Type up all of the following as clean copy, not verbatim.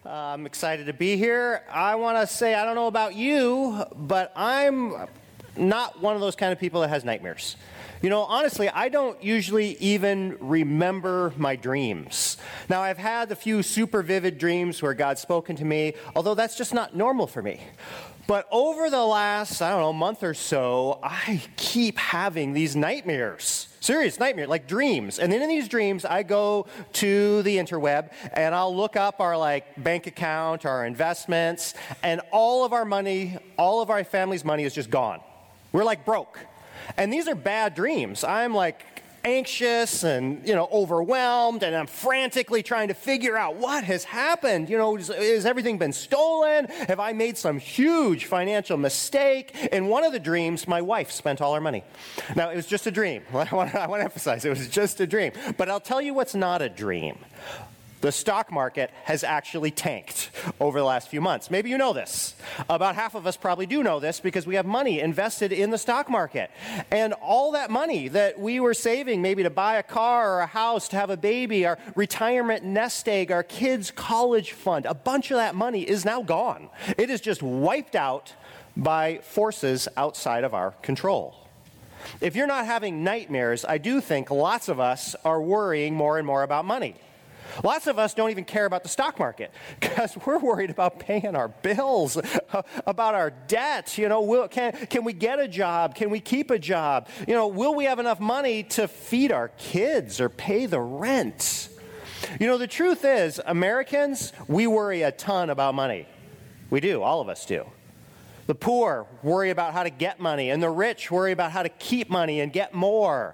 I'm excited to be here. I want to say, I don't know about you, but I'm not one of those kind of people that has nightmares. You know, honestly, I don't usually even remember my dreams. Now, I've had a few super vivid dreams where God's spoken to me, although that's just not normal for me. But over the last, month or so, I keep having these nightmares. Serious nightmare, like dreams. And then in these dreams, I go to the interweb and I'll look up our bank account, our investments, and all of our money, all of our family's money is just gone. We're broke. And these are bad dreams. I'm anxious and, overwhelmed, and I'm frantically trying to figure out what has happened. Has everything been stolen? Have I made some huge financial mistake? In one of the dreams, my wife spent all our money. Now, it was just a dream. I want to emphasize, it was just a dream. But I'll tell you what's not a dream. The stock market has actually tanked over the last few months. Maybe you know this. About half of us probably do know this because we have money invested in the stock market. And all that money that we were saving, maybe to buy a car or a house, to have a baby, our retirement nest egg, our kids' college fund, a bunch of that money is now gone. It is just wiped out by forces outside of our control. If you're not having nightmares, I do think lots of us are worrying more and more about money. Lots of us don't even care about the stock market because we're worried about paying our bills, about our debt. Can we get a job? Can we keep a job? Will we have enough money to feed our kids or pay the rent? The truth is, Americans, we worry a ton about money. We do, all of us do. The poor worry about how to get money, and the rich worry about how to keep money and get more.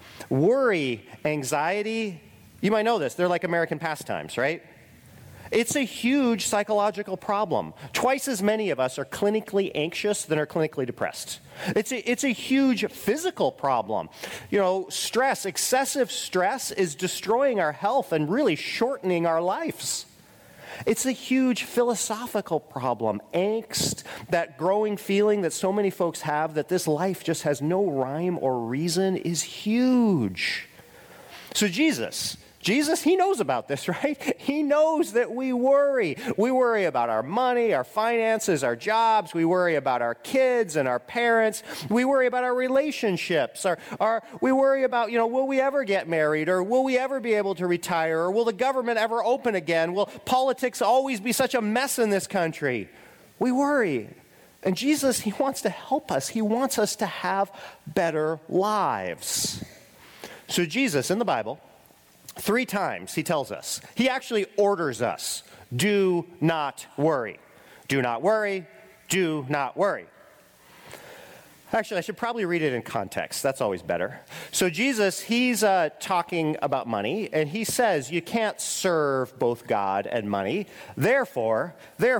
Worry, anxiety, you might know this. They're like American pastimes, right? It's a huge psychological problem. Twice as many of us are clinically anxious than are clinically depressed. It's a huge physical problem. Stress, excessive stress is destroying our health and really shortening our lives. It's a huge philosophical problem. Angst, that growing feeling that so many folks have that this life just has no rhyme or reason, is huge. So Jesus, he knows about this, right? He knows that we worry. We worry about our money, our finances, our jobs. We worry about our kids and our parents. We worry about our relationships. We worry about, will we ever get married? Or will we ever be able to retire? Or will the government ever open again? Will politics always be such a mess in this country? We worry. And Jesus, he wants to help us. He wants us to have better lives. So Jesus, in the Bible, 3 times he tells us, he actually orders us, do not worry. Do not worry. Do not worry. Actually, I should probably read it in context. That's always better. So Jesus, he's talking about money, and he says you can't serve both God and money. Therefore,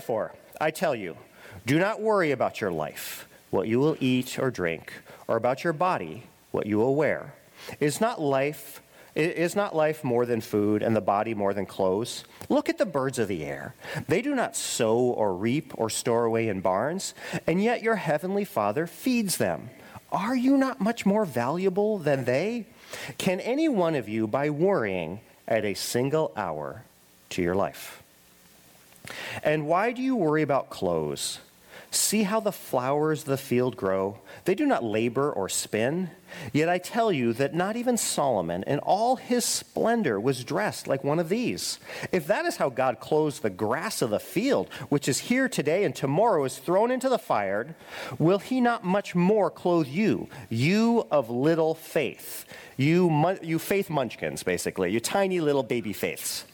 I tell you, do not worry about your life, what you will eat or drink, or about your body, what you will wear. Is not life more than food, and the body more than clothes? Look at the birds of the air. They do not sow or reap or store away in barns, and yet your heavenly Father feeds them. Are you not much more valuable than they? Can any one of you, by worrying, add a single hour to your life? And why do you worry about clothes? See how the flowers of the field grow. They do not labor or spin. Yet I tell you that not even Solomon in all his splendor was dressed like one of these. If that is how God clothes the grass of the field, which is here today and tomorrow is thrown into the fire, will he not much more clothe you, you of little faith? You faith munchkins, basically, you tiny little baby faiths.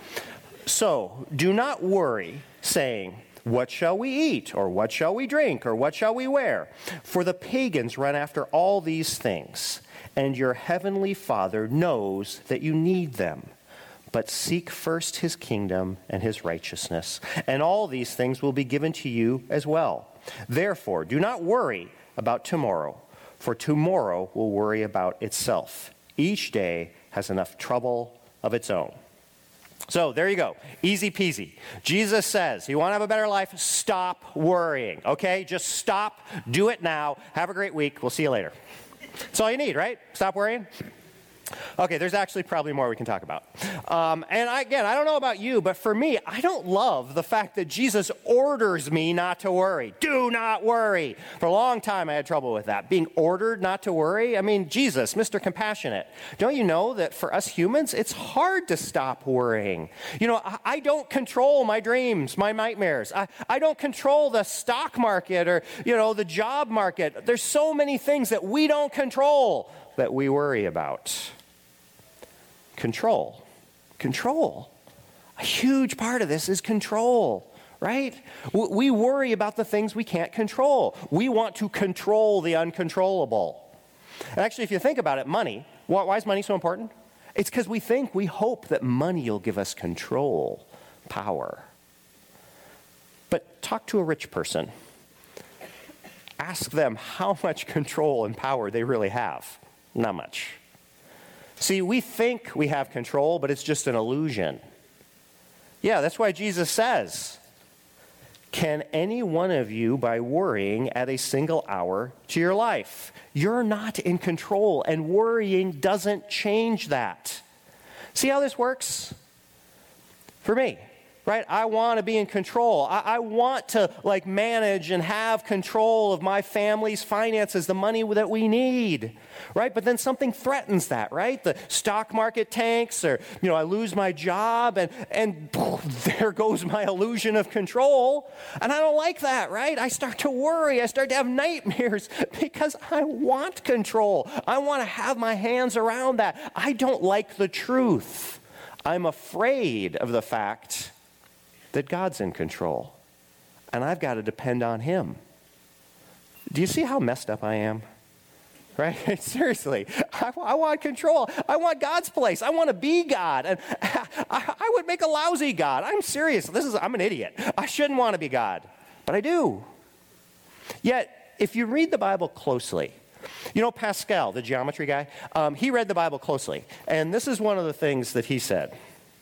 So do not worry, saying, what shall we eat, or what shall we drink, or what shall we wear? For the pagans run after all these things, and your heavenly Father knows that you need them. But seek first his kingdom and his righteousness, and all these things will be given to you as well. Therefore, do not worry about tomorrow, for tomorrow will worry about itself. Each day has enough trouble of its own. So there you go. Easy peasy. Jesus says, you want to have a better life? Stop worrying. Okay? Just stop. Do it now. Have a great week. We'll see you later. That's all you need, right? Stop worrying. Okay, there's actually probably more we can talk about. I don't know about you, but for me, I don't love the fact that Jesus orders me not to worry. Do not worry. For a long time, I had trouble with that. Being ordered not to worry. I mean, Jesus, Mr. Compassionate. Don't you know that for us humans, it's hard to stop worrying? You know, I don't control my dreams, my nightmares. I don't control the stock market or, the job market. There's so many things that we don't control that we worry about. Control. A huge part of this is control, right? We worry about the things we can't control. We want to control the uncontrollable. And actually, if you think about it, money, why is money so important? It's because we hope that money will give us control, power. But talk to a rich person. Ask them how much control and power they really have. Not much. See, we think we have control, but it's just an illusion. Yeah, that's why Jesus says, can any one of you, by worrying, add a single hour to your life? You're not in control, and worrying doesn't change that. See how this works? For me, right? I want to be in control. I want to manage and have control of my family's finances, the money that we need, right? But then something threatens that, right? The stock market tanks, or I lose my job, and there goes my illusion of control. And I don't like that, right? I start to worry. I start to have nightmares because I want control. I want to have my hands around that. I don't like the truth. I'm afraid of the fact that God's in control, and I've got to depend on Him. Do you see how messed up I am? Right? Seriously, I want control. I want God's place. I want to be God, and I would make a lousy God. I'm serious. I'm an idiot. I shouldn't want to be God, but I do. Yet, if you read the Bible closely, Pascal, the geometry guy, he read the Bible closely, and this is one of the things that he said.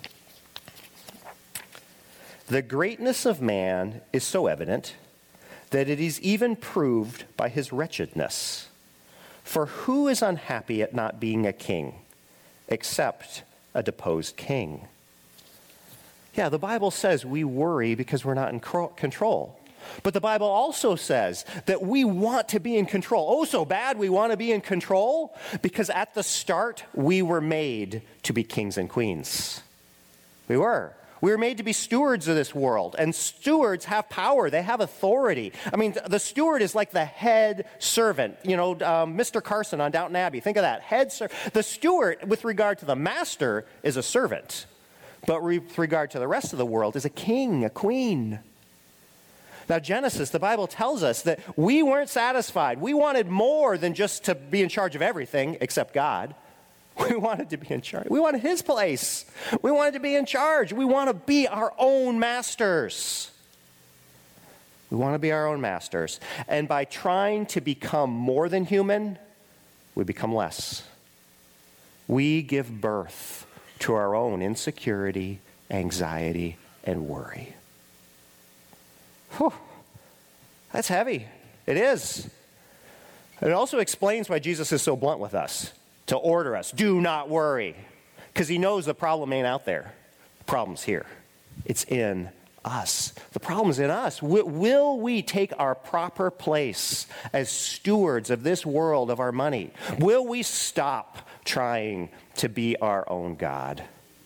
The greatness of man is so evident that it is even proved by his wretchedness. For who is unhappy at not being a king, except a deposed king? Yeah, the Bible says we worry because we're not in control. But the Bible also says that we want to be in control. Oh, so bad we want to be in control, because at the start we were made to be kings and queens. We were. We were made to be stewards of this world, and stewards have power. They have authority. I mean, the steward is like the head servant. Mr. Carson on Downton Abbey. Think of that. The steward, with regard to the master, is a servant. But with regard to the rest of the world, is a king, a queen. Now, Genesis, the Bible tells us that we weren't satisfied. We wanted more than just to be in charge of everything except God. We wanted to be in charge. We wanted His place. We wanted to be in charge. We want to be our own masters. We want to be our own masters. And by trying to become more than human, we become less. We give birth to our own insecurity, anxiety, and worry. Whew. That's heavy. It is. It also explains why Jesus is so blunt with us. To order us, do not worry. Because He knows the problem ain't out there. The problem's here. It's in us. The problem's in us. Will we take our proper place as stewards of this world, of our money? Will we stop trying to be our own God?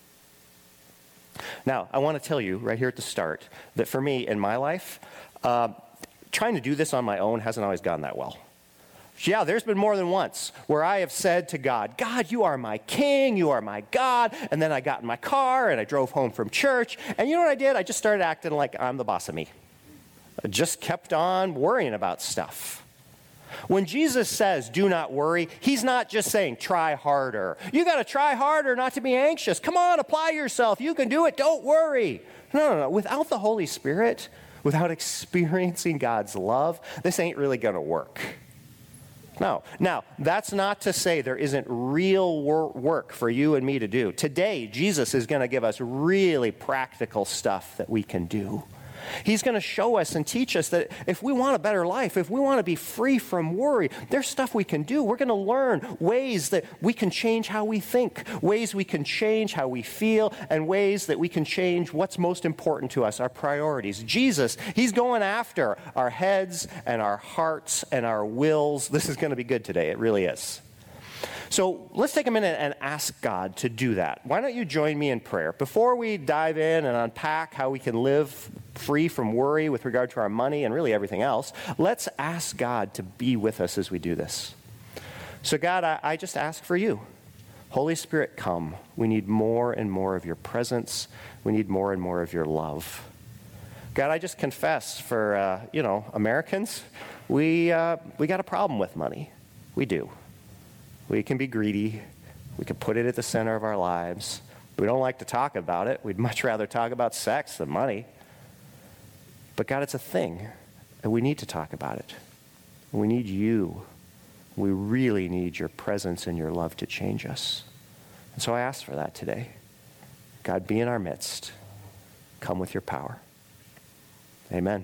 Now, I want to tell you right here at the start that for me in my life, trying to do this on my own hasn't always gone that well. Yeah, there's been more than once where I have said to God, God, you are my king, you are my God. And then I got in my car and I drove home from church. And you know what I did? I just started acting like I'm the boss of me. I just kept on worrying about stuff. When Jesus says, do not worry, He's not just saying, try harder. You got to try harder not to be anxious. Come on, apply yourself. You can do it. Don't worry. No. Without the Holy Spirit, without experiencing God's love, this ain't really going to work. No. Now, that's not to say there isn't real work for you and me to do. Today, Jesus is going to give us really practical stuff that we can do. He's going to show us and teach us that if we want a better life, if we want to be free from worry, there's stuff we can do. We're going to learn ways that we can change how we think, ways we can change how we feel, and ways that we can change what's most important to us, our priorities. Jesus, he's going after our heads and our hearts and our wills. This is going to be good today. It really is. So let's take a minute and ask God to do that. Why don't you join me in prayer? Before we dive in and unpack how we can live free from worry with regard to our money and really everything else, let's ask God to be with us as we do this. So God, I just ask for you. Holy Spirit, come. We need more and more of your presence. We need more and more of your love. God, I just confess for, Americans, we got a problem with money. We do. We can be greedy. We can put it at the center of our lives. We don't like to talk about it. We'd much rather talk about sex than money. But God, it's a thing, and we need to talk about it. We need you. We really need your presence and your love to change us. And so I ask for that today. God, be in our midst. Come with your power. Amen.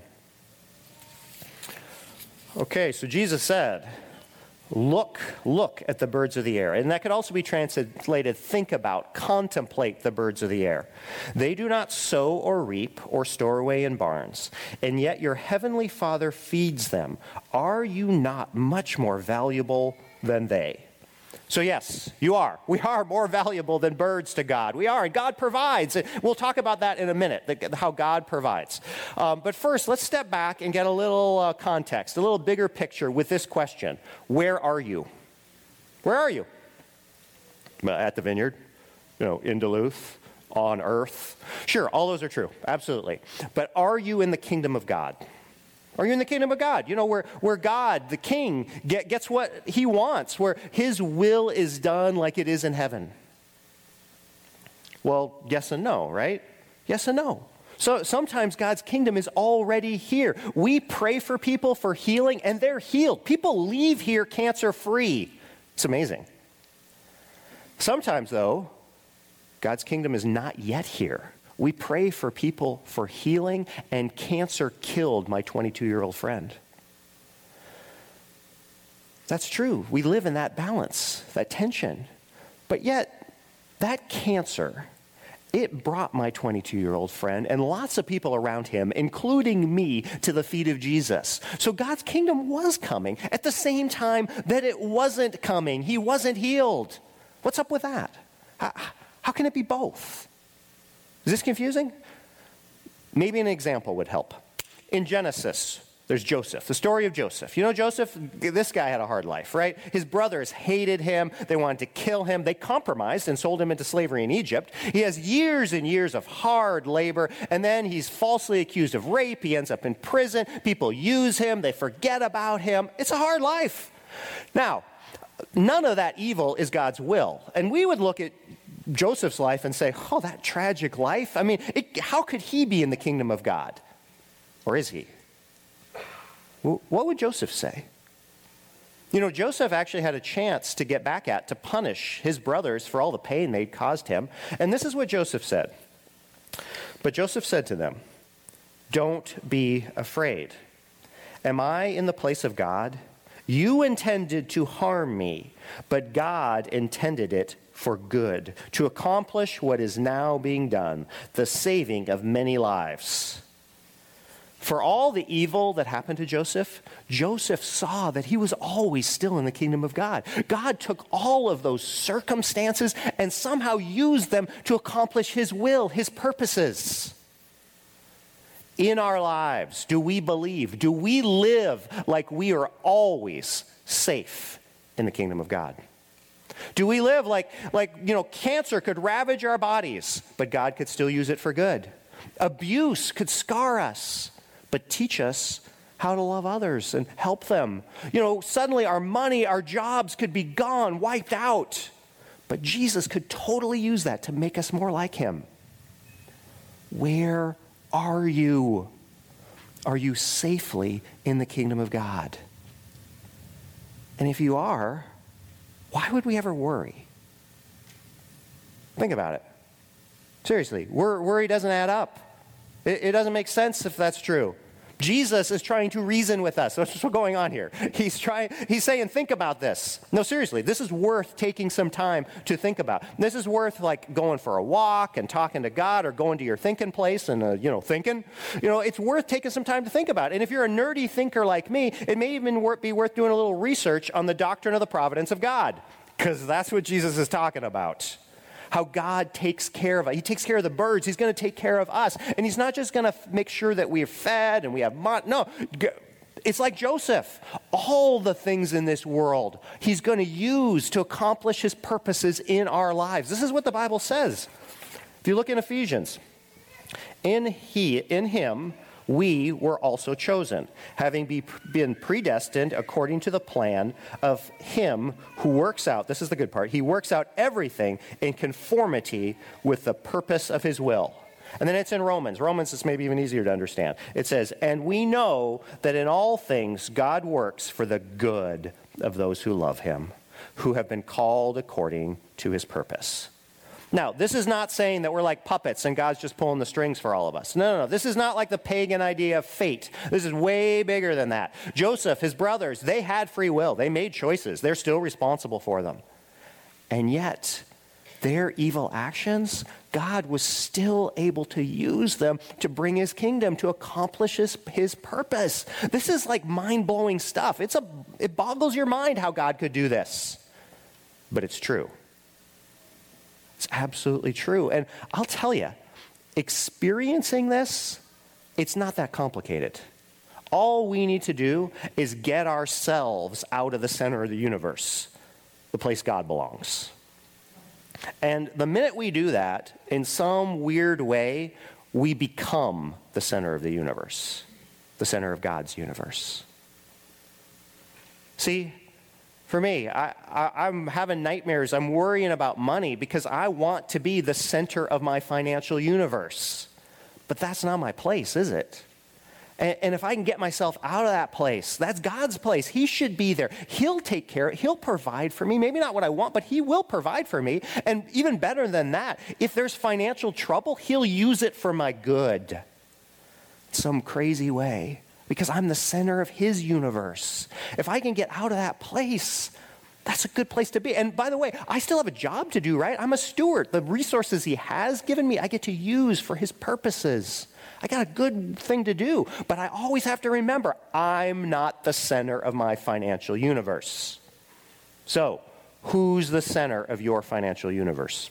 Okay, so Jesus said, look at the birds of the air. And that could also be translated, think about, contemplate the birds of the air. They do not sow or reap or store away in barns, and yet your heavenly Father feeds them. Are you not much more valuable than they? So yes, you are. We are more valuable than birds to God. We are, and God provides. We'll talk about that in a minute, how God provides. But first, let's step back and get a little context, a little bigger picture with this question. Where are you? Where are you? At the Vineyard, in Duluth, on earth. Sure, all those are true, absolutely. But are you in the kingdom of God? Are you in the kingdom of God? Where God, the King, gets what he wants, where his will is done like it is in heaven. Well, yes and no, right? Yes and no. So sometimes God's kingdom is already here. We pray for people for healing, and they're healed. People leave here cancer-free. It's amazing. Sometimes, though, God's kingdom is not yet here. We pray for people for healing, and cancer killed my 22-year-old friend. That's true. We live in that balance, that tension. But yet, that cancer, it brought my 22-year-old friend and lots of people around him, including me, to the feet of Jesus. So God's kingdom was coming at the same time that it wasn't coming. He wasn't healed. What's up with that? How can it be both? Is this confusing? Maybe an example would help. In Genesis, there's Joseph, the story of Joseph. You know Joseph? This guy had a hard life, right? His brothers hated him. They wanted to kill him. They compromised and sold him into slavery in Egypt. He has years and years of hard labor, and then he's falsely accused of rape. He ends up in prison. People use him. They forget about him. It's a hard life. Now, none of that evil is God's will. And we would look at Joseph's life and say, oh, that tragic life. I mean, how could he be in the kingdom of God? Or is he? What would Joseph say? Joseph actually had a chance to get back to punish his brothers for all the pain they'd caused him. And this is what Joseph said. But Joseph said to them, don't be afraid. Am I in the place of God? You intended to harm me, but God intended it for good, to accomplish what is now being done, the saving of many lives. For all the evil that happened to Joseph, Joseph saw that he was always still in the kingdom of God. God took all of those circumstances and somehow used them to accomplish his will, his purposes. In our lives, do we believe, do we live like we are always safe in the kingdom of God? Do we live like cancer could ravage our bodies, but God could still use it for good? Abuse could scar us, but teach us how to love others and help them. Suddenly our money, our jobs could be gone, wiped out, but Jesus could totally use that to make us more like him. Where are you? Are you safely in the kingdom of God? And if you are, why would we ever worry? Think about it. Seriously, worry doesn't add up. It doesn't make sense if that's true. Jesus is trying to reason with us. That's what's going on here. He's saying, think about this. No, seriously, this is worth taking some time to think about. This is worth like going for a walk and talking to God, or going to your thinking place and, thinking. It's worth taking some time to think about. And if you're a nerdy thinker like me, it may even be worth doing a little research on the doctrine of the providence of God, because that's what Jesus is talking about. How God takes care of us. He takes care of the birds. He's going to take care of us. And he's not just going to make sure that we're fed and we have money. No, it's like Joseph. All the things in this world he's going to use to accomplish his purposes in our lives. This is what the Bible says. If you look in Ephesians, in him, we were also chosen, having been predestined according to the plan of him who works out, this is the good part, he works out everything in conformity with the purpose of his will. And then it's in Romans. Romans is maybe even easier to understand. It says, and we know that in all things God works for the good of those who love him, who have been called according to his purpose. Now, this is not saying that we're like puppets and God's just pulling the strings for all of us. No. This is not like the pagan idea of fate. This is way bigger than that. Joseph, his brothers, they had free will. They made choices. They're still responsible for them. And yet, their evil actions, God was still able to use them to bring his kingdom, to accomplish his purpose. This is like mind-blowing stuff. It boggles your mind how God could do this. But it's true. It's absolutely true. And I'll tell you, experiencing this, it's not that complicated. All we need to do is get ourselves out of the center of the universe, the place God belongs. And the minute we do that, in some weird way, we become the center of the universe, the center of God's universe. See, for me, I'm having nightmares. I'm worrying about money because I want to be the center of my financial universe. But that's not my place, is it? And if I can get myself out of that place, that's God's place. He should be there. He'll take care of it. He'll provide for me. Maybe not what I want, but he will provide for me. And even better than that, if there's financial trouble, he'll use it for my good. Some crazy way. Because I'm the center of his universe. If I can get out of that place, that's a good place to be. And by the way, I still have a job to do, right? I'm a steward. The resources he has given me, I get to use for his purposes. I got a good thing to do. But I always have to remember, I'm not the center of my financial universe. So, who's the center of your financial universe?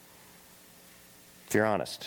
If you're honest.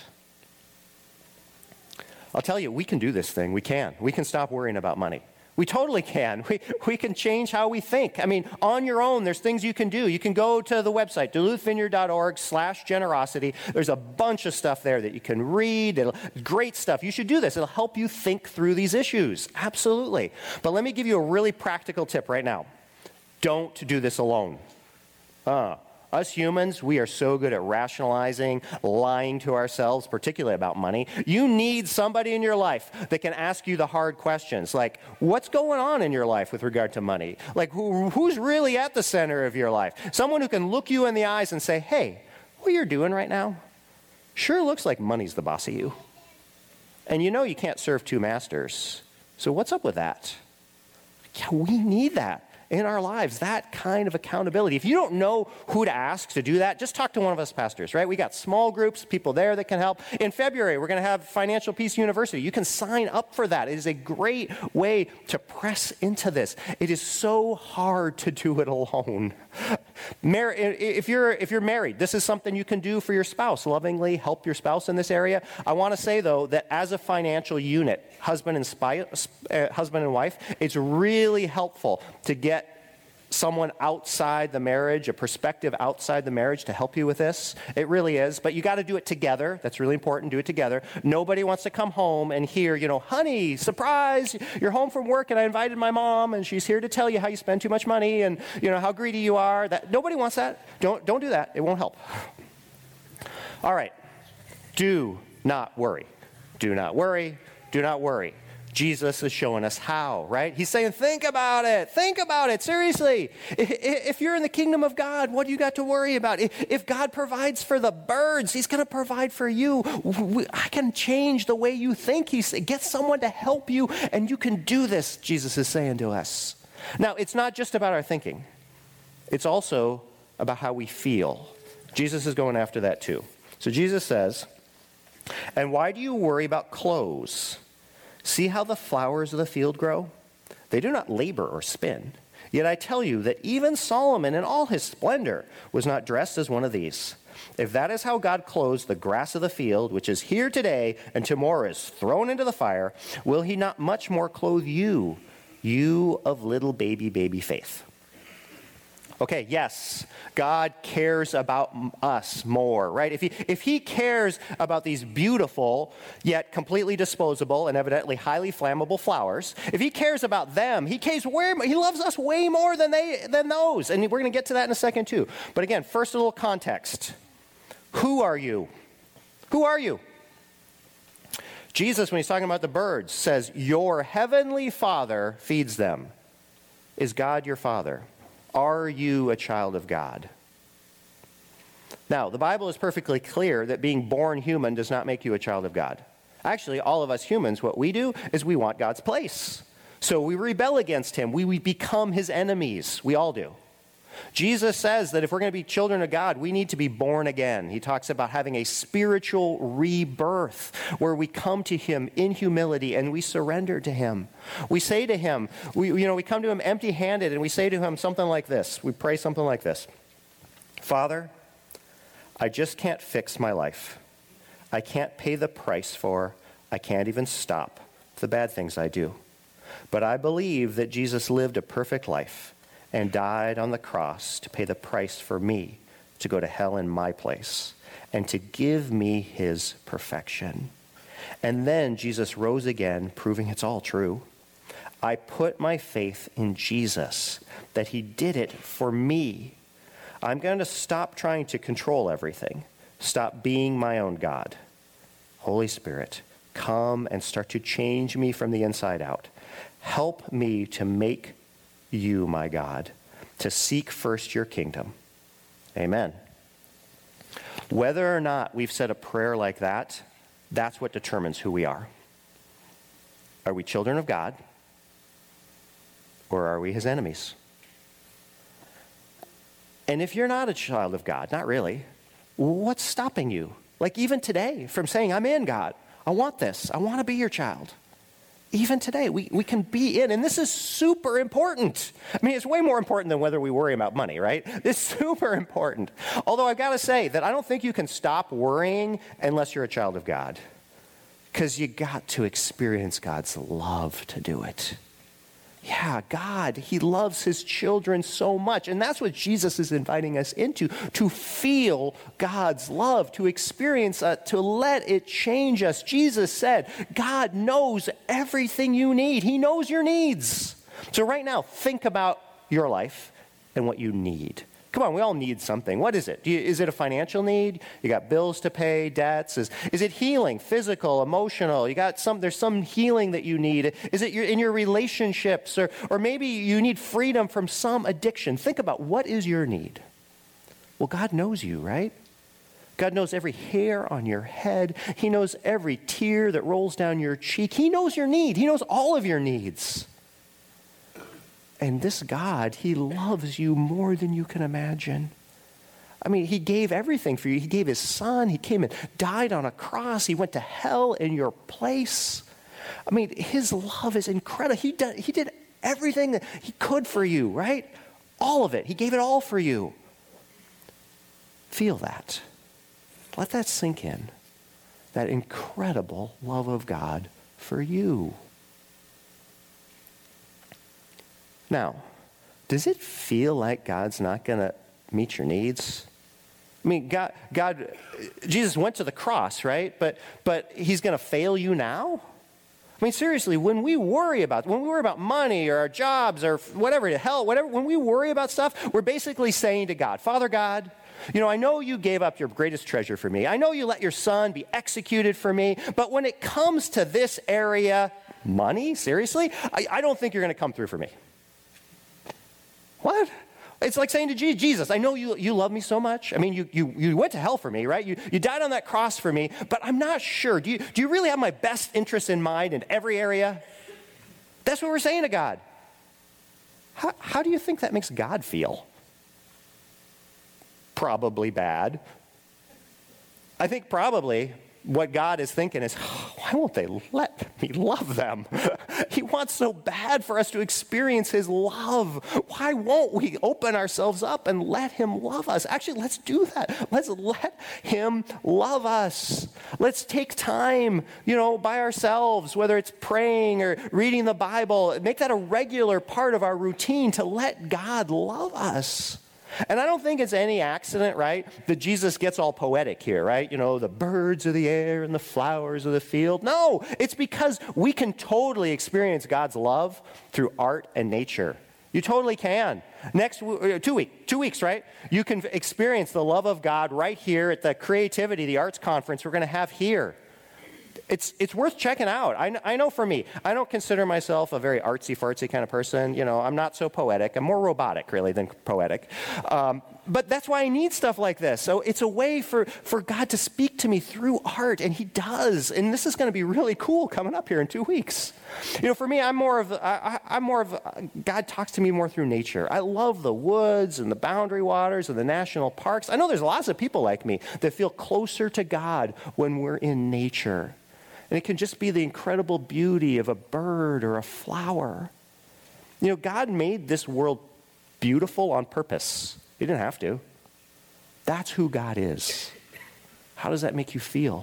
I'll tell you, we can do this thing. We can. We can stop worrying about money. We totally can. We can change how we think. I mean, on your own, there's things you can do. You can go to the website, duluthvineyard.org/generosity. There's a bunch of stuff there that you can read. Great stuff. You should do this. It'll help you think through these issues. Absolutely. But let me give you a really practical tip right now. Don't do this alone. Us humans, we are so good at rationalizing, lying to ourselves, particularly about money. You need somebody in your life that can ask you the hard questions, like, what's going on in your life with regard to money? Like, who's really at the center of your life? Someone who can look you in the eyes and say, hey, what you're doing right now sure looks like money's the boss of you. And you know you can't serve two masters. So what's up with that? Yeah, we need that in our lives, that kind of accountability. If you don't know who to ask to do that, just talk to one of us pastors, right? We got small groups, people there that can help. In February, we're going to have Financial Peace University. You can sign up for that. It is a great way to press into this. It is so hard to do it alone. If you're married, this is something you can do for your spouse. Lovingly help your spouse in this area. I want to say, though, that as a financial unit, husband and wife, it's really helpful to get someone outside the marriage, a perspective outside the marriage to help you with this. It really is. But you got to do it together. That's really important. Do it together. Nobody wants to come home and hear, honey, surprise, you're home from work and I invited my mom and she's here to tell you how you spend too much money and, how greedy you are. Nobody wants that. Don't do that. It won't help. All right. Do not worry. Do not worry. Do not worry. Jesus is showing us how, right? He's saying, think about it. Think about it. Seriously. If you're in the kingdom of God, what do you got to worry about? If God provides for the birds, he's going to provide for you. I can change the way you think. Get someone to help you, and you can do this, Jesus is saying to us. Now, it's not just about our thinking. It's also about how we feel. Jesus is going after that too. So Jesus says, and why do you worry about clothes? See how the flowers of the field grow? They do not labor or spin. Yet I tell you that even Solomon in all his splendor was not dressed as one of these. If that is how God clothes the grass of the field, which is here today and tomorrow is thrown into the fire, will he not much more clothe you, you of little baby faith? Okay, yes, God cares about us more, right? If he cares about these beautiful, yet completely disposable and evidently highly flammable flowers, if he cares about them, he loves us way more than those. And we're going to get to that in a second too. But again, first a little context. Who are you? Who are you? Jesus, when he's talking about the birds, says, your heavenly Father feeds them. Is God your Father? Are you a child of God? Now, the Bible is perfectly clear that being born human does not make you a child of God. Actually, all of us humans, what we do is we want God's place. So we rebel against him. We become his enemies. We all do. Jesus says that if we're going to be children of God, we need to be born again. He talks about having a spiritual rebirth where we come to him in humility and we surrender to him. We say to him, we come to him empty-handed and we say to him something like this. We pray something like this. Father, I just can't fix my life. I can't pay the price for, I can't even stop the bad things I do. But I believe that Jesus lived a perfect life and died on the cross to pay the price for me to go to hell in my place and to give me his perfection. And then Jesus rose again, proving it's all true. I put my faith in Jesus, that he did it for me. I'm going to stop trying to control everything, stop being my own God. Holy Spirit, come and start to change me from the inside out. Help me to make you, my God, to seek first your kingdom. Amen. Whether or not we've said a prayer like that, that's what determines who we are. Are we children of God? Or are we his enemies? And if you're not a child of God, not really, what's stopping you? Like even today, from saying, I'm in God. I want this. I want to be your child. Even today, we can be in, and this is super important. I mean, it's way more important than whether we worry about money, right? It's super important. Although I've got to say that I don't think you can stop worrying unless you're a child of God. Because you got to experience God's love to do it. Yeah, God, he loves his children so much. And that's what Jesus is inviting us into, to feel God's love, to experience it, to let it change us. Jesus said, God knows everything you need. He knows your needs. So right now, think about your life and what you need. Come on, we all need something. What is it? Is it a financial need? You got bills to pay, debts? Is it healing, physical, emotional? There's some healing that you need. Is it in your relationships? Or maybe you need freedom from some addiction. Think about, what is your need? Well, God knows you, right? God knows every hair on your head. He knows every tear that rolls down your cheek. He knows your need. He knows all of your needs. And this God, he loves you more than you can imagine. I mean, he gave everything for you. He gave his son. He came and died on a cross. He went to hell in your place. I mean, his love is incredible. He did everything that he could for you, right? All of it. He gave it all for you. Feel that. Let that sink in. That incredible love of God for you. Now, does it feel like God's not going to meet your needs? I mean, Jesus went to the cross, right? But he's going to fail you now? I mean, seriously, when we worry about money or our jobs or whatever, when we worry about stuff, we're basically saying to God, Father God, I know you gave up your greatest treasure for me. I know you let your son be executed for me. But when it comes to this area, Money? Seriously? I don't think you're going to come through for me. What? It's like saying to Jesus, I know you love me so much. I mean, you went to hell for me, right? You died on that cross for me, but I'm not sure. Do you really have my best interests in mind in every area? That's what we're saying to God. How do you think that makes God feel? Probably bad. I think probably what God is thinking is, why won't they let me love them? He wants so bad for us to experience his love. Why won't we open ourselves up and let him love us? Actually, let's do that. Let's let him love us. Let's take time, by ourselves, whether it's praying or reading the Bible. Make that a regular part of our routine to let God love us. And I don't think it's any accident, right, that Jesus gets all poetic here, right? The birds of the air and the flowers of the field. No, it's because we can totally experience God's love through art and nature. You totally can. Next 2 weeks, right? You can experience the love of God right here at the Creativity, the arts conference we're going to have here. It's worth checking out. I know for me, I don't consider myself a very artsy-fartsy kind of person. I'm not so poetic. I'm more robotic, really, than poetic. But that's why I need stuff like this. So it's a way for God to speak to me through art, and he does. And this is going to be really cool coming up here in 2 weeks. For me, I'm more of God talks to me more through nature. I love the woods and the boundary waters and the national parks. I know there's lots of people like me that feel closer to God when we're in nature. And it can just be the incredible beauty of a bird or a flower. God made this world beautiful on purpose. He didn't have to. That's who God is. How does that make you feel?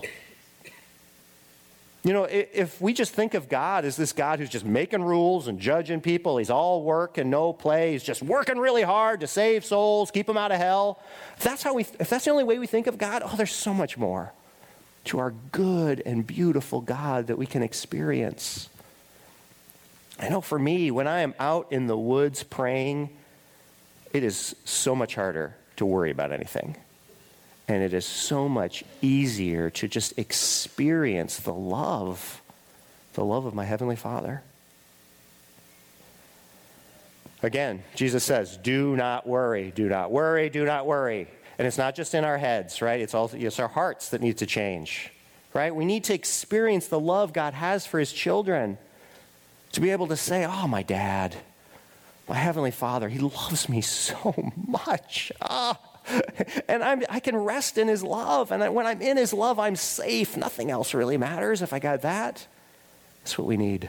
If we just think of God as this God who's just making rules and judging people, he's all work and no play, he's just working really hard to save souls, keep them out of hell. If that's the only way we think of God, there's so much more to our good and beautiful God that we can experience. I know for me, when I am out in the woods praying, it is so much harder to worry about anything. And it is so much easier to just experience the love of my Heavenly Father. Again, Jesus says, do not worry, do not worry, do not worry. And it's not just in our heads, right? It's our hearts that need to change, right? We need to experience the love God has for his children. To be able to say, my dad, my Heavenly Father, he loves me so much. And I can rest in his love. And when I'm in his love, I'm safe. Nothing else really matters if I got that. That's what we need.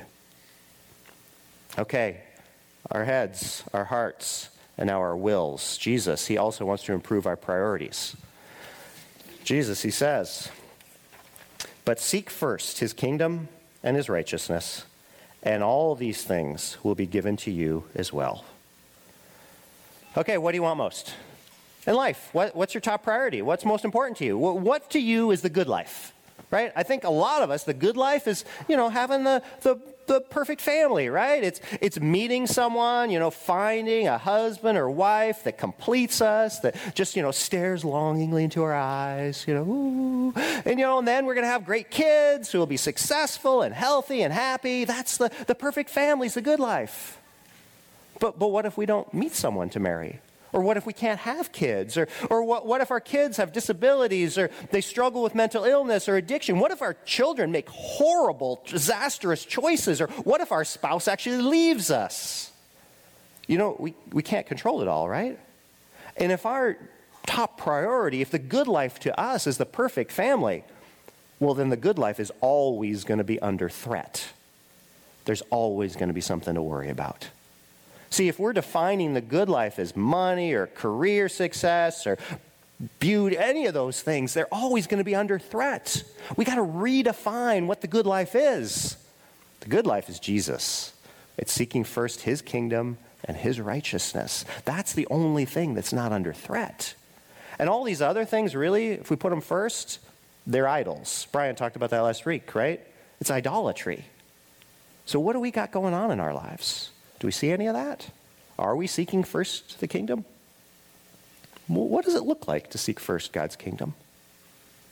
Okay, our heads, our hearts, and now our wills. Jesus, he also wants to improve our priorities. Jesus, he says, but seek first his kingdom and his righteousness, and all these things will be given to you as well. Okay, what do you want most in life? What's your top priority? What's most important to you? What to you is the good life, right? I think a lot of us, the good life is, having the perfect family, right? It's meeting someone, finding a husband or wife that completes us, that just, stares longingly into our eyes, ooh. And then we're going to have great kids who will be successful and healthy and happy. That's the perfect family's the good life. But what if we don't meet someone to marry? Or what if we can't have kids? Or what if our kids have disabilities, or they struggle with mental illness or addiction? What if our children make horrible, disastrous choices? Or what if our spouse actually leaves us? We can't control it all, right? And if our top priority, if the good life to us is the perfect family, well, then the good life is always going to be under threat. There's always going to be something to worry about. See, if we're defining the good life as money or career success or beauty, any of those things, they're always going to be under threat. We got to redefine what the good life is. The good life is Jesus. It's seeking first his kingdom and his righteousness. That's the only thing that's not under threat. And all these other things, really, if we put them first, they're idols. Brian talked about that last week, right? It's idolatry. So what do we got going on in our lives? Do we see any of that? Are we seeking first the kingdom? What does it look like to seek first God's kingdom?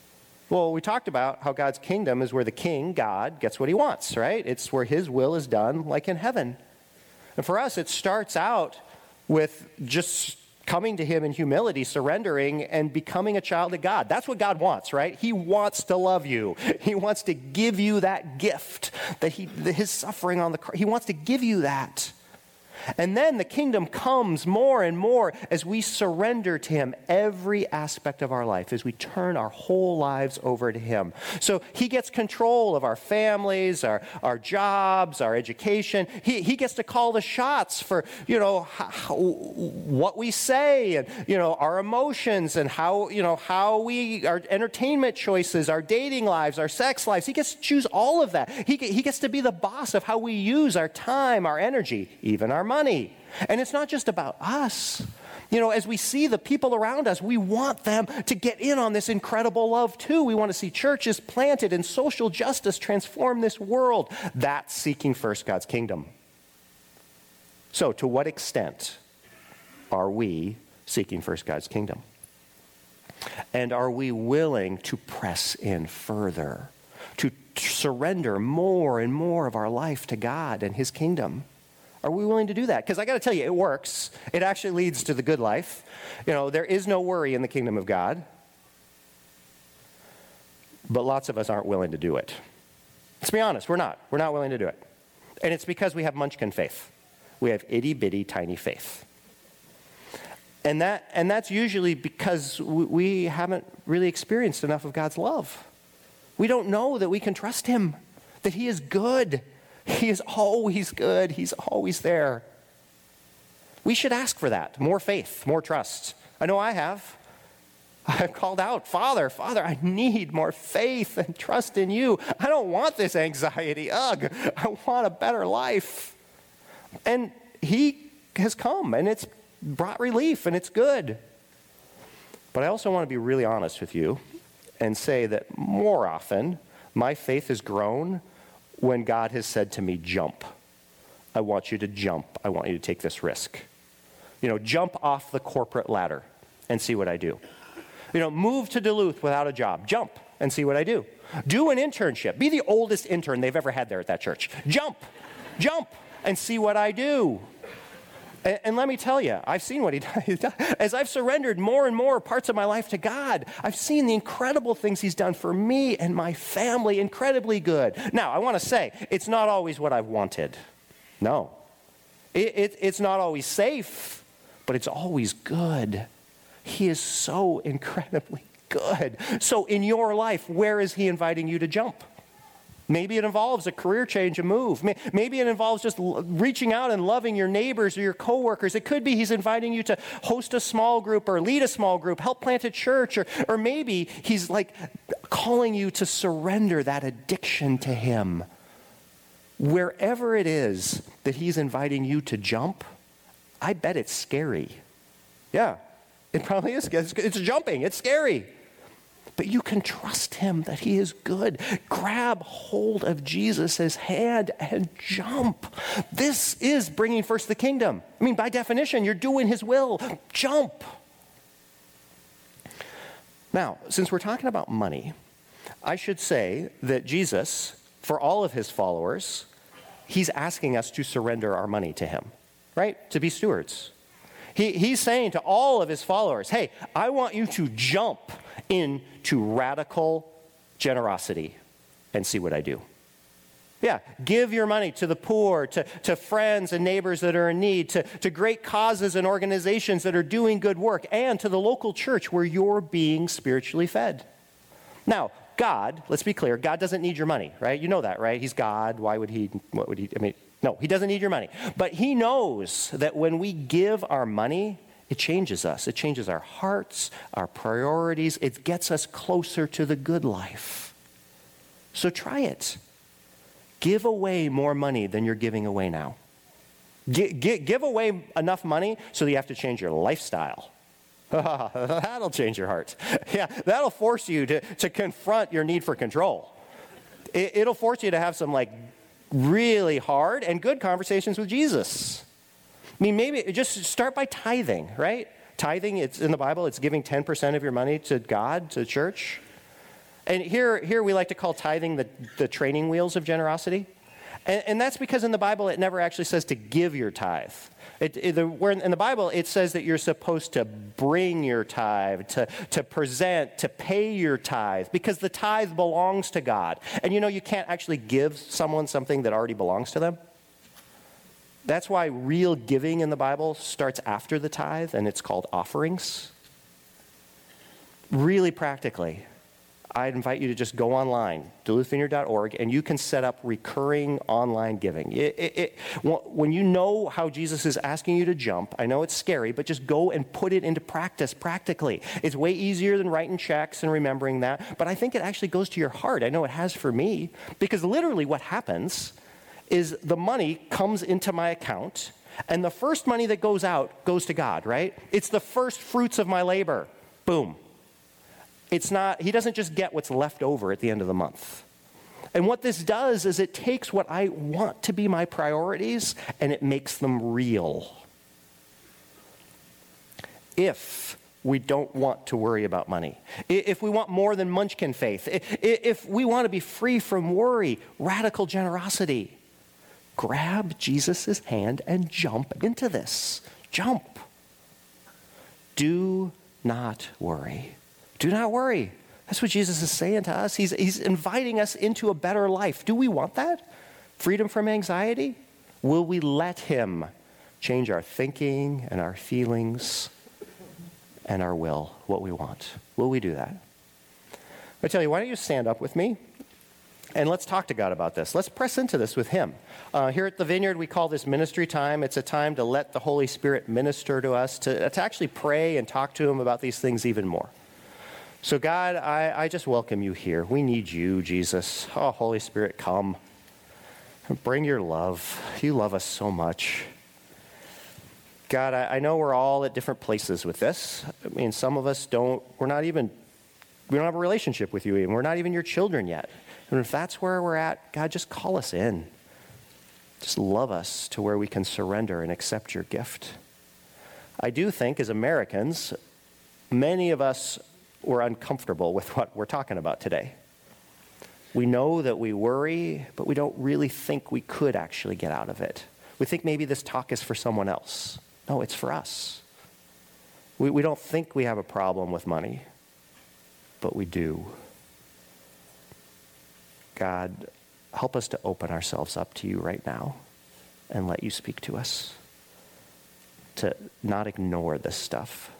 Well, we talked about how God's kingdom is where the king, God, gets what he wants, right? It's where his will is done, like in heaven. And for us, it starts out with just coming to him in humility, surrendering, and becoming a child of God. That's what God wants, right? He wants to love you. He wants to give you that gift, his suffering on the cross. He wants to give you that. And then the kingdom comes more and more as we surrender to him every aspect of our life, as we turn our whole lives over to him. So he gets control of our families, our jobs, our education. He gets to call the shots for, what we say and, our emotions and how our entertainment choices, our dating lives, our sex lives. He gets to choose all of that. He gets to be the boss of how we use our time, our energy, even our money. And it's not just about us. As we see the people around us, we want them to get in on this incredible love too. We want to see churches planted and social justice transform this world. That's seeking first God's kingdom. So, to what extent are we seeking first God's kingdom? And are we willing to press in further, to surrender more and more of our life to God and his kingdom? Are we willing to do that? Because I got to tell you, it works. It actually leads to the good life. There is no worry in the kingdom of God. But lots of us aren't willing to do it. Let's be honest, we're not. We're not willing to do it. And it's because we have munchkin faith. We have itty-bitty tiny faith. And that's usually because we haven't really experienced enough of God's love. We don't know that we can trust him, that he is good. He is always good. He's always there. We should ask for that. More faith, more trust. I know I have. I've called out, Father, I need more faith and trust in you. I don't want this anxiety. Ugh, I want a better life. And he has come, and it's brought relief, and it's good. But I also want to be really honest with you and say that more often, my faith has grown when God has said to me, jump. I want you to jump. I want you to take this risk. Jump off the corporate ladder and see what I do. Move to Duluth without a job. Jump and see what I do. Do an internship. Be the oldest intern they've ever had there at that church. Jump and see what I do. And let me tell you, I've seen what he does. As I've surrendered more and more parts of my life to God, I've seen the incredible things he's done for me and my family, incredibly good. Now, I want to say, it's not always what I've wanted. No. It's not always safe, but it's always good. He is so incredibly good. So in your life, where is he inviting you to jump? Maybe it involves a career change, a move. Maybe it involves just reaching out and loving your neighbors or your coworkers. It could be he's inviting you to host a small group or lead a small group, help plant a church, or maybe he's calling you to surrender that addiction to him. Wherever it is that he's inviting you to jump, I bet it's scary. Yeah, it probably is. It's jumping. It's scary. But you can trust him that he is good. Grab hold of Jesus' hand and jump. This is bringing first the kingdom. By definition, you're doing his will. Jump. Now, since we're talking about money, I should say that Jesus, for all of his followers, he's asking us to surrender our money to him, right? To be stewards. He's saying to all of his followers, hey, I want you to jump into radical generosity and see what I do. Yeah, give your money to the poor, to friends and neighbors that are in need, to great causes and organizations that are doing good work, and to the local church where you're being spiritually fed. Now, God, let's be clear, God doesn't need your money, right? You know that, right? He's God. What would he, no, he doesn't need your money. But he knows that when we give our money, it changes us. It changes our hearts, our priorities. It gets us closer to the good life. So try it. Give away more money than you're giving away now. Give away enough money so that you have to change your lifestyle. That'll change your heart. Yeah, that'll force you to confront your need for control. It'll force you to have some really hard and good conversations with Jesus. Maybe just start by tithing, right? Tithing, it's in the Bible, it's giving 10% of your money to God, to the church. And here we like to call tithing the training wheels of generosity. And that's because in the Bible, it never actually says to give your tithe. Where in the Bible, it says that you're supposed to bring your tithe, to present, to pay your tithe, because the tithe belongs to God. And you can't actually give someone something that already belongs to them. That's why real giving in the Bible starts after the tithe, and it's called offerings. Really practically, I'd invite you to just go online, duluthvineyard.org, and you can set up recurring online giving. When you know how Jesus is asking you to jump, I know it's scary, but just go and put it into practice practically. It's way easier than writing checks and remembering that, but I think it actually goes to your heart. I know it has for me, because literally what happens is the money comes into my account, and the first money that goes out goes to God, right? It's the first fruits of my labor. Boom. He doesn't just get what's left over at the end of the month. And what this does is it takes what I want to be my priorities and it makes them real. If we don't want to worry about money, if we want more than Munchkin faith, if we want to be free from worry, radical generosity, grab Jesus' hand and jump into this. Jump. Do not worry. Do not worry. That's what Jesus is saying to us. He's inviting us into a better life. Do we want that? Freedom from anxiety? Will we let him change our thinking and our feelings and our will, what we want? Will we do that? I tell you, why don't you stand up with me? And let's talk to God about this. Let's press into this with him. Here at the Vineyard, we call this ministry time. It's a time to let the Holy Spirit minister to us, to actually pray and talk to him about these things even more. So God, I just welcome you here. We need you, Jesus. Oh, Holy Spirit, come. Bring your love. You love us so much. God, I know we're all at different places with this. I mean, some of us we don't have a relationship with you, and we're not even your children yet. And if that's where we're at, God, just call us in. Just love us to where we can surrender and accept your gift. I do think, as Americans, many of us were uncomfortable with what we're talking about today. We know that we worry, but we don't really think we could actually get out of it. We think maybe this talk is for someone else. No, it's for us. We don't think we have a problem with money, but we do. God, help us to open ourselves up to you right now and let you speak to us. To not ignore this stuff.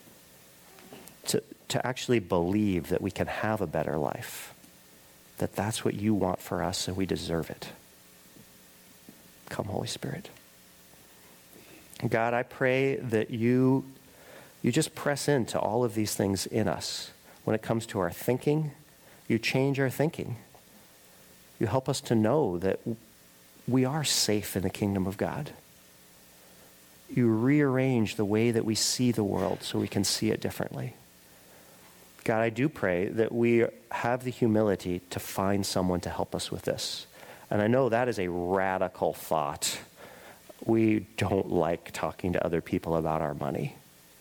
To actually believe that we can have a better life. That that's what you want for us and we deserve it. Come, Holy Spirit. God, I pray that you just press into all of these things in us. When it comes to our thinking, you change our thinking. You help us to know that we are safe in the kingdom of God. You rearrange the way that we see the world so we can see it differently. God, I do pray that we have the humility to find someone to help us with this. And I know that is a radical thought. We don't like talking to other people about our money.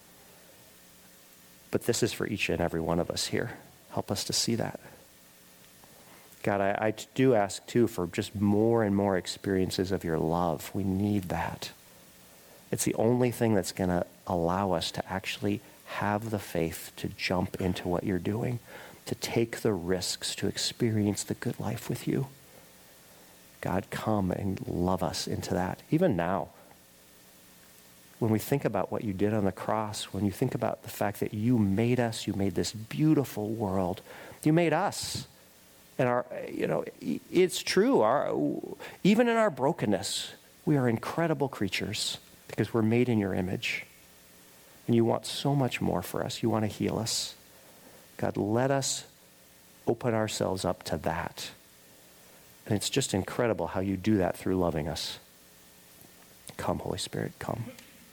But this is for each and every one of us here. Help us to see that. God, I do ask, too, for just more and more experiences of your love. We need that. It's the only thing that's going to allow us to actually have the faith to jump into what you're doing, to take the risks, to experience the good life with you. God, come and love us into that, even now. When we think about what you did on the cross, when you think about the fact that you made us, you made this beautiful world, you made us. And it's true, even in our brokenness, we are incredible creatures because we're made in your image. And you want so much more for us. You want to heal us. God, let us open ourselves up to that. And it's just incredible how you do that through loving us. Come, Holy Spirit, come.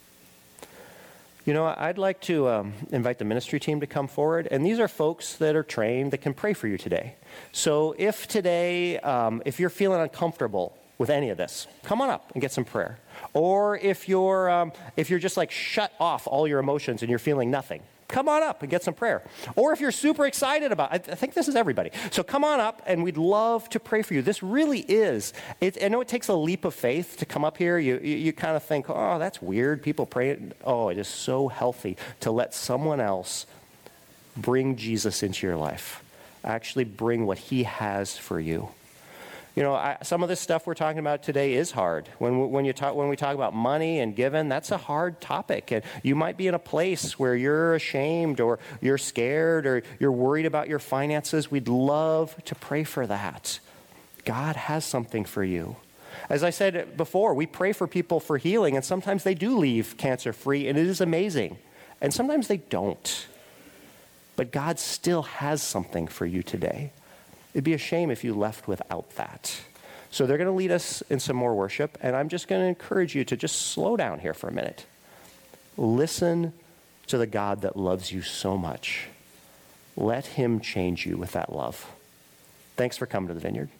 I'd like to invite the ministry team to come forward. And these are folks that are trained that can pray for you today. So if today, if you're feeling uncomfortable with any of this, come on up and get some prayer. Or if you're just like shut off all your emotions and you're feeling nothing, come on up and get some prayer. Or if you're super excited about it, I think this is everybody. So come on up, and we'd love to pray for you. This really is, I know it takes a leap of faith to come up here. You kind of think, oh, that's weird. People pray. Oh, it is so healthy to let someone else bring Jesus into your life. Actually bring what he has for you. You know, some of this stuff we're talking about today is hard. When we talk about money and giving, that's a hard topic. And you might be in a place where you're ashamed or you're scared or you're worried about your finances. We'd love to pray for that. God has something for you. As I said before, we pray for people for healing, and sometimes they do leave cancer-free, and it is amazing. And sometimes they don't. But God still has something for you today. It'd be a shame if you left without that. So they're going to lead us in some more worship, and I'm just going to encourage you to just slow down here for a minute. Listen to the God that loves you so much. Let him change you with that love. Thanks for coming to the Vineyard.